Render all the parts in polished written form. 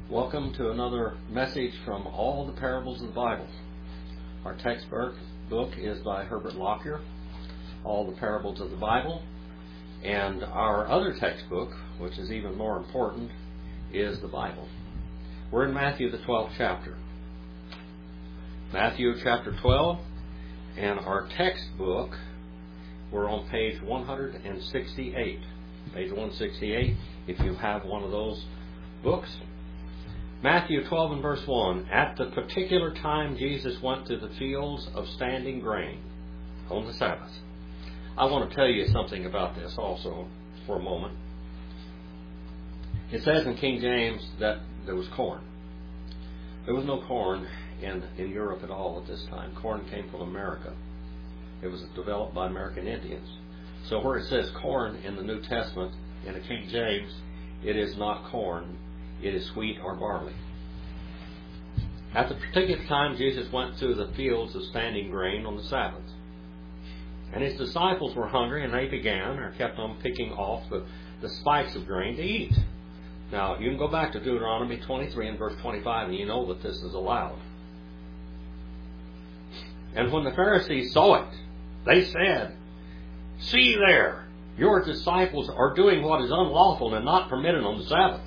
Welcome to another message from all the parables of the Bible. Our textbook is by Herbert Lockyer, All the Parables of the Bible. And our other textbook, which is even more important, is the Bible. We're in Matthew, the 12th chapter. Matthew chapter 12, and our textbook, we're on page 168. Page 168, if you have one of those books. Matthew 12 and verse 1. At the particular time Jesus went to the fields of standing grain on the Sabbath. I want to tell you something about this also for a moment. It says in King James that there was corn. There was no corn in Europe at all at this time. Corn came from America. It was developed by American Indians. So where it says corn in the New Testament, in the King James, it is not corn. It is wheat or barley. At the particular time, Jesus went to the fields of standing grain on the Sabbath. And his disciples were hungry, and they began, or kept on picking off the spikes of grain to eat. Now, you can go back to Deuteronomy 23 and verse 25, and you know that this is allowed. And when the Pharisees saw it, they said, "See there, your disciples are doing what is unlawful and not permitted on the Sabbath."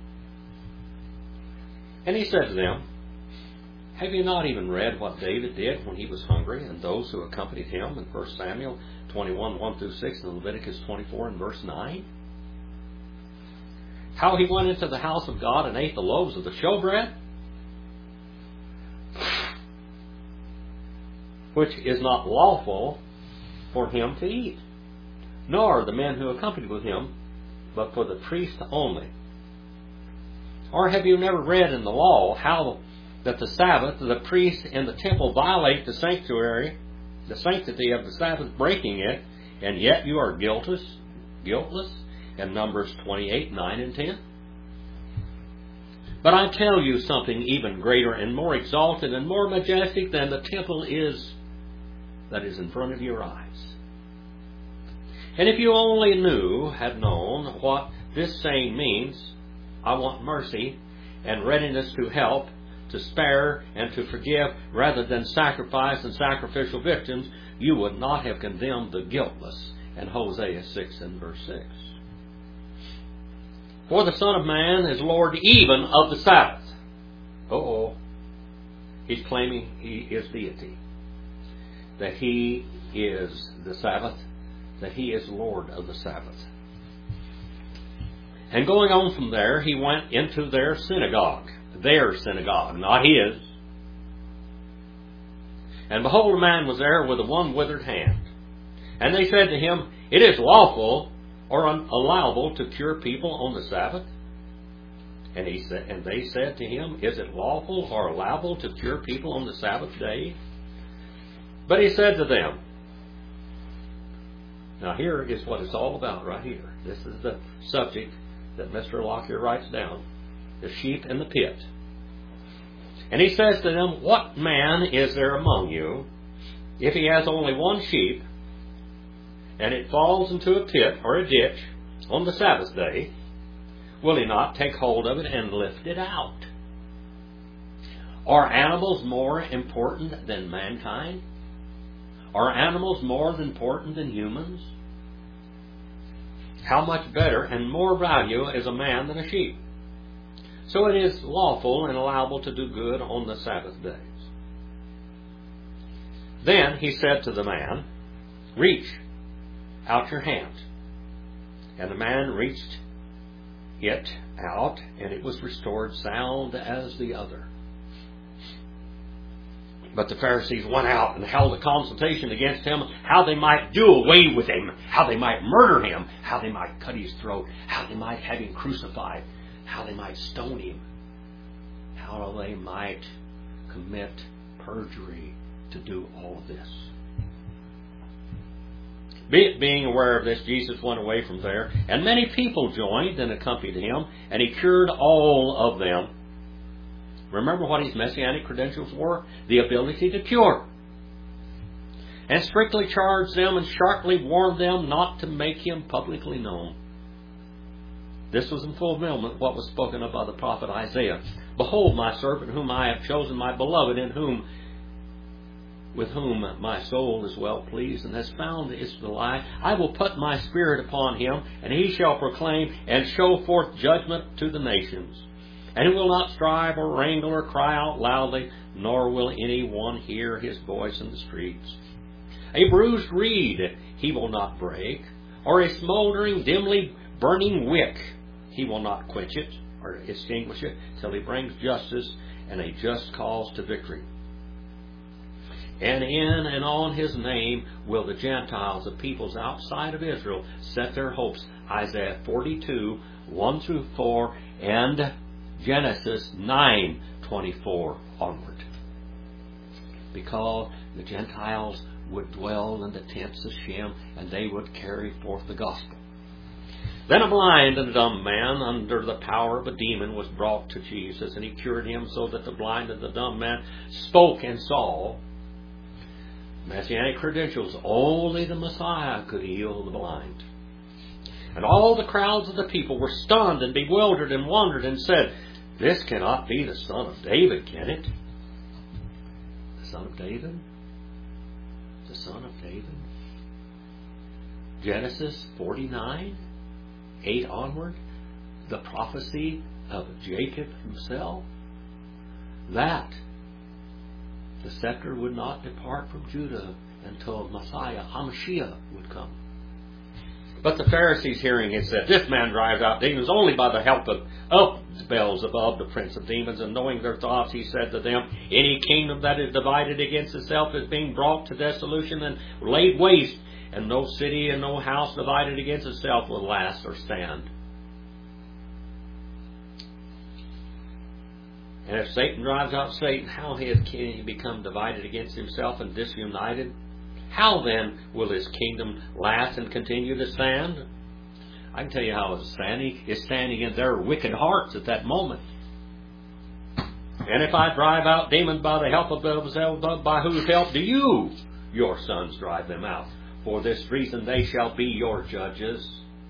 And he said to them, "Have you not even read what David did when he was hungry, and those who accompanied him in 1 Samuel 21, 1 through 6, and Leviticus 24 and verse 9? How he went into the house of God and ate the loaves of the showbread, which is not lawful for him to eat, nor the men who accompanied with him, but for the priest only. Or have you never read in the law how that the Sabbath, the priests in the temple violate the sanctuary, the sanctity of the Sabbath, breaking it, and yet you are guiltless, in Numbers 28, 9 and 10? But I tell you something even greater and more exalted and more majestic than the temple is that is in front of your eyes. And if you only had known what this saying means, I want mercy and readiness to help, to spare and to forgive, rather than sacrifice and sacrificial victims, you would not have condemned the guiltless. And Hosea 6 and verse 6. For the Son of Man is Lord even of the Sabbath. He's claiming he is deity. That he is the Sabbath. That he is Lord of the Sabbath. And going on from there, he went into their synagogue, not his. And behold, a man was there with a one withered hand. And they said to him, "It is lawful or allowable to cure people on the Sabbath?" And they said to him, "Is it lawful or allowable to cure people on the Sabbath day?" But he said to them, now here is what it's all about right here. This is the subject that Mr. Lockyer writes down. The sheep in the pit. And he says to them, "What man is there among you, if he has only one sheep, and it falls into a pit or a ditch on the Sabbath day, will he not take hold of it and lift it out? Are animals more important than mankind? Are animals more important than humans? How much better and more value is a man than a sheep? So it is lawful and allowable to do good on the Sabbath days." Then he said to the man, "Reach out your hand." And the man reached it out, and it was restored sound as the other. But the Pharisees went out and held a consultation against him, how they might do away with him, how they might murder him, how they might cut his throat, how they might have him crucified, how they might stone him, how they might commit perjury to do all of this. Being aware of this, Jesus went away from there, and many people joined and accompanied him, and he cured all of them. Remember what his messianic credentials were? The ability to cure. And strictly charged them and sharply warned them not to make him publicly known. This was in fulfillment of what was spoken of by the prophet Isaiah. Behold, my servant whom I have chosen, my beloved, with whom my soul is well pleased and has found its delight. I will put my spirit upon him, and he shall proclaim and show forth judgment to the nations. And he will not strive or wrangle or cry out loudly, nor will any one hear his voice in the streets. A bruised reed he will not break, or a smoldering, dimly burning wick he will not quench it or extinguish it, till he brings justice and a just cause to victory. And in and on his name will the Gentiles, the peoples outside of Israel, set their hopes. Isaiah 42, 1 through 4, and Genesis 9:24 onward. Because the Gentiles would dwell in the tents of Shem, and they would carry forth the gospel. Then a blind and a dumb man under the power of a demon was brought to Jesus, and he cured him so that the blind and the dumb man spoke and saw. Messianic credentials, only the Messiah could heal the blind. And all the crowds of the people were stunned and bewildered and wondered and said, "This cannot be the son of David, can it?" The son of David? The son of David? Genesis 49, 8 onward, the prophecy of Jacob himself, that the scepter would not depart from Judah until Messiah, HaMashiach, would come. But the Pharisees, hearing it, said, "This man drives out demons only by the help of Beelzebub, the prince of demons." And knowing their thoughts, he said to them, "Any kingdom that is divided against itself is being brought to dissolution and laid waste, and no city and no house divided against itself will last or stand." And if Satan drives out Satan, how can he become divided against himself and disunited? How then will his kingdom last and continue to stand? I can tell you how it's standing. It's standing in their wicked hearts at that moment. And if I drive out demons by the help of Beelzebub, by whose help do you, your sons, drive them out? For this reason they shall be your judges.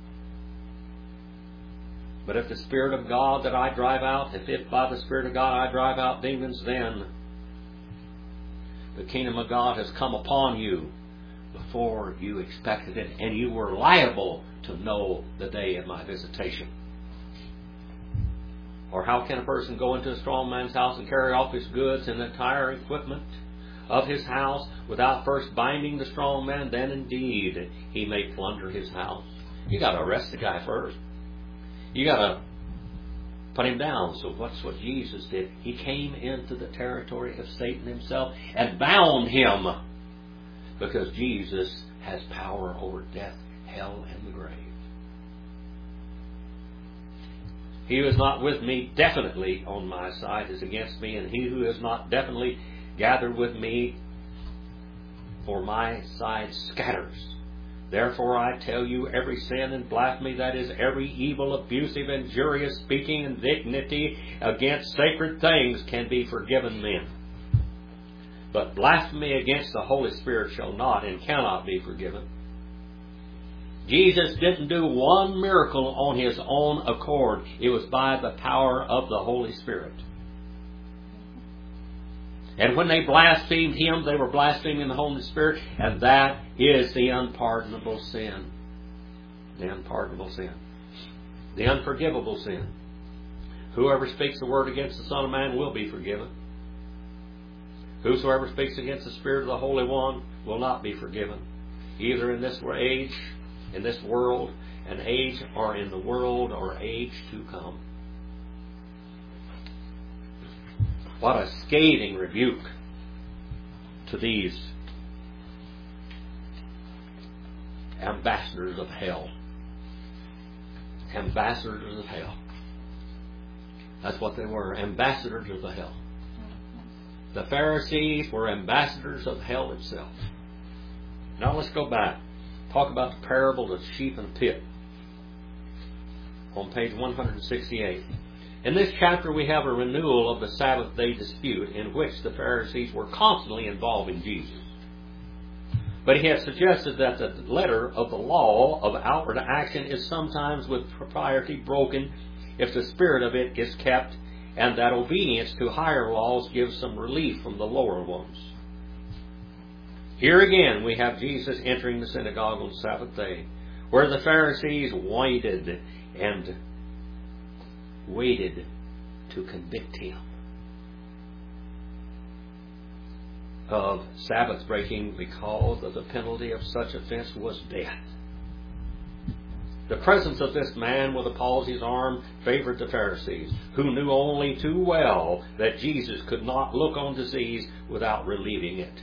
But if the Spirit of God that I drive out, if by the Spirit of God I drive out demons, then the kingdom of God has come upon you before you expected it, and you were liable to know the day of my visitation. Or how can a person go into a strong man's house and carry off his goods and the entire equipment of his house without first binding the strong man? Then indeed he may plunder his house. You got to arrest the guy first. You got to put him down. So what's what Jesus did? He came into the territory of Satan himself and bound him, because Jesus has power over death, hell, and the grave. He who is not with me definitely on my side is against me, and he who is not definitely gathered with me for my side scatters. Therefore I tell you, every sin and blasphemy, that is, every evil, abusive, injurious speaking, indignity against sacred things can be forgiven men. But blasphemy against the Holy Spirit shall not and cannot be forgiven. Jesus didn't do one miracle on his own accord. It was by the power of the Holy Spirit. And when they blasphemed him, they were blaspheming the Holy Spirit, and that is the unpardonable sin. The unpardonable sin. The unforgivable sin. Whoever speaks a word against the Son of Man will be forgiven. Whosoever speaks against the Spirit of the Holy One will not be forgiven, either in this age, in this world, an age, or in the world or age to come. What a scathing rebuke to these ambassadors of hell. Ambassadors of hell. That's what they were, ambassadors of the hell. The Pharisees were ambassadors of hell itself. Now let's go back. Talk about the parable of the sheep and pit. On page 168. In this chapter we have a renewal of the Sabbath day dispute in which the Pharisees were constantly involving Jesus. But he had suggested that the letter of the law of outward action is sometimes with propriety broken if the spirit of it is kept, and that obedience to higher laws gives some relief from the lower ones. Here again we have Jesus entering the synagogue on the Sabbath day, where the Pharisees waited to convict him of Sabbath breaking, because of the penalty of such offense was death. The presence of this man with a palsied arm favored the Pharisees, who knew only too well that Jesus could not look on disease without relieving it.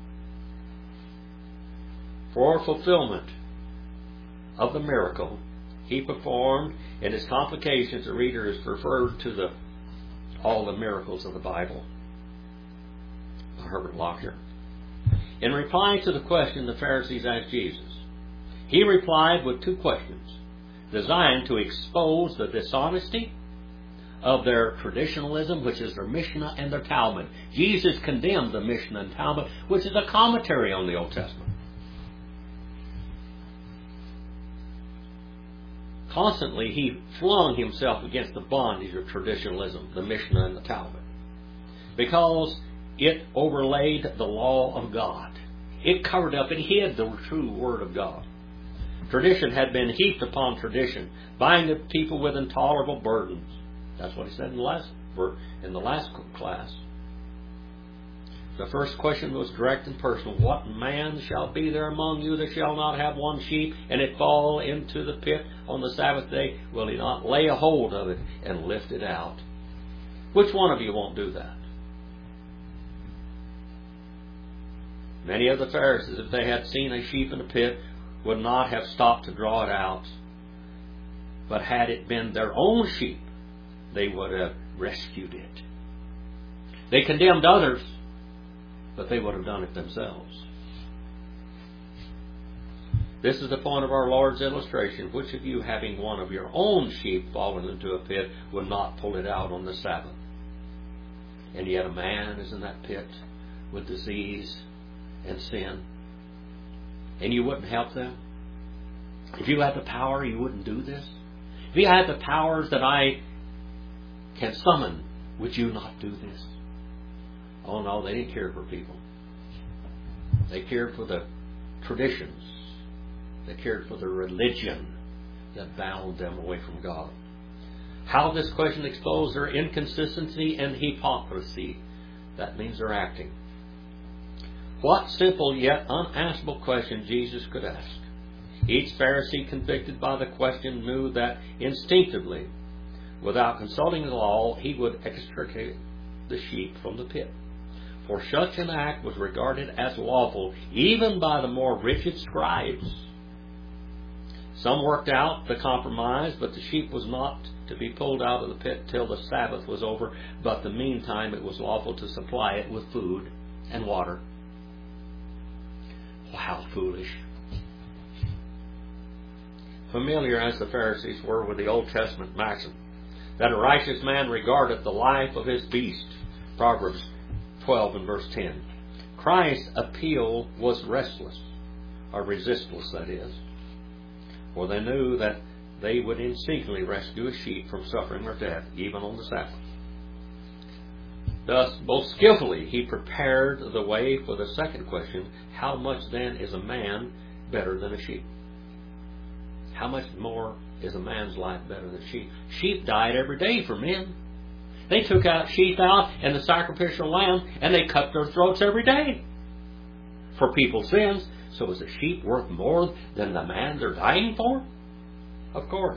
For fulfillment of the miracle he performed and its complications, the reader is referred to all the miracles of the Bible by Herbert Lockyer. In reply to the question the Pharisees asked Jesus, he replied with two questions designed to expose the dishonesty of their traditionalism, which is their Mishnah and their Talmud. Jesus condemned the Mishnah and Talmud, which is a commentary on the Old Testament. Constantly he flung himself against the bondage of traditionalism, the Mishnah and the Talmud, because it overlaid the law of God. It covered up, it hid the true Word of God. Tradition had been heaped upon tradition, binding people with intolerable burdens. That's what he said in the last class. The first question was direct and personal. What man shall be there among you that shall not have one sheep, and it fall into the pit on the Sabbath day? Will he not lay a hold of it and lift it out? Which one of you won't do that? Many of the Pharisees, if they had seen a sheep in a pit, would not have stopped to draw it out. But had it been their own sheep, they would have rescued it. They condemned others, but they would have done it themselves. This is the point of our Lord's illustration. Which of you, having one of your own sheep fallen into a pit, would not pull it out on the Sabbath? And yet a man is in that pit with disease and sin, and you wouldn't help them? If you had the power, you wouldn't do this? If you had the powers that I can summon, would you not do this? Oh no, they didn't care for people. They cared for the traditions. They cared for the religion that bound them away from God. How this question exposed their inconsistency and hypocrisy. That means they're acting. What simple yet unanswerable question Jesus could ask. Each Pharisee convicted by the question knew that instinctively, without consulting the law, he would extricate the sheep from the pit. For such an act was regarded as lawful even by the more rigid scribes. Some worked out the compromise, but the sheep was not to be pulled out of the pit till the Sabbath was over, but in the meantime it was lawful to supply it with food and water. How foolish. Familiar as the Pharisees were with the Old Testament maxim that a righteous man regardeth the life of his beast, Proverbs 12 and verse 10. Christ's appeal was restless, or resistless, that is, for they knew that they would instinctively rescue a sheep from suffering or death, even on the Sabbath. Thus, most skillfully, he prepared the way for the second question, how much then is a man better than a sheep? How much more is a man's life better than a sheep? Sheep died every day for men. They took out sheep out and the sacrificial lamb, and they cut their throats every day for people's sins. So is a sheep worth more than the man they're dying for? Of course.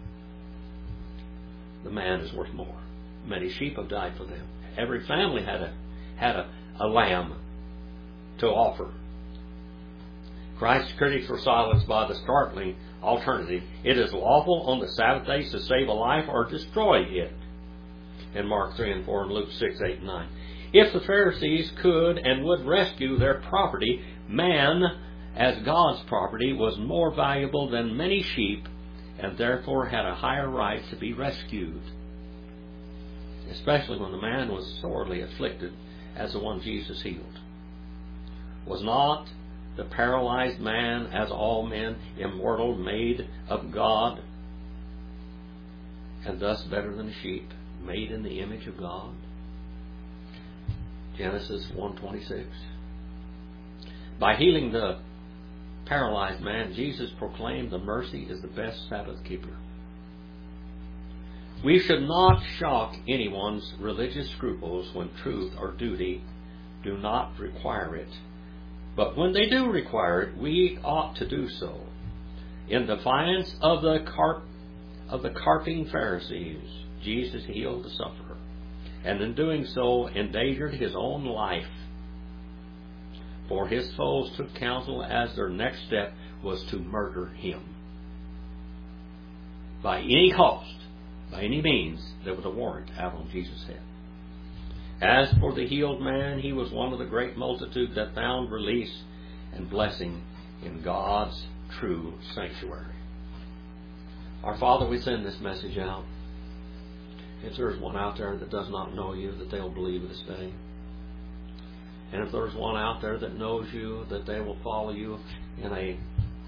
The man is worth more. Many sheep have died for them. Every family had a lamb to offer. Christ's critics were silenced by the startling alternative. It is lawful on the Sabbath days to save a life or destroy it. In Mark 3 and 4 and Luke 6, 8 and 9. If the Pharisees could and would rescue their property, man as God's property was more valuable than many sheep and therefore had a higher right to be rescued. Especially when the man was sorely afflicted as the one Jesus healed. Was not the paralyzed man, as all men, immortal, made of God, and thus better than a sheep, made in the image of God. Genesis 1:26. By healing the paralyzed man, Jesus proclaimed the mercy is the best Sabbath keeper. We should not shock anyone's religious scruples when truth or duty do not require it. But when they do require it, we ought to do so. In defiance of the carping Pharisees, Jesus healed the sufferer, and in doing so endangered his own life. For his foes took counsel as their next step was to murder him. By any cost, by any means, there was a warrant out on Jesus' head. As for the healed man, he was one of the great multitude that found release and blessing in God's true sanctuary. Our Father, we send this message out. If there's one out there that does not know you, that they'll believe this day. And if there's one out there that knows you, that they will follow you in a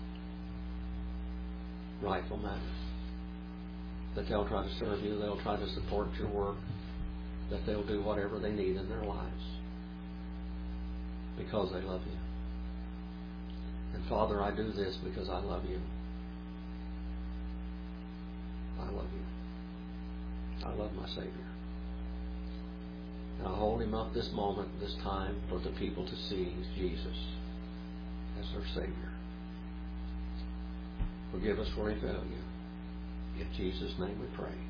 rightful manner. That they'll try to serve you, they'll try to support your work, that they'll do whatever they need in their lives because they love you. And Father, I do this because I love you. I love you. I love my Savior. And I hold him up this moment, this time, for the people to see Jesus as their Savior. Forgive us where we fail you. In Jesus' name we pray.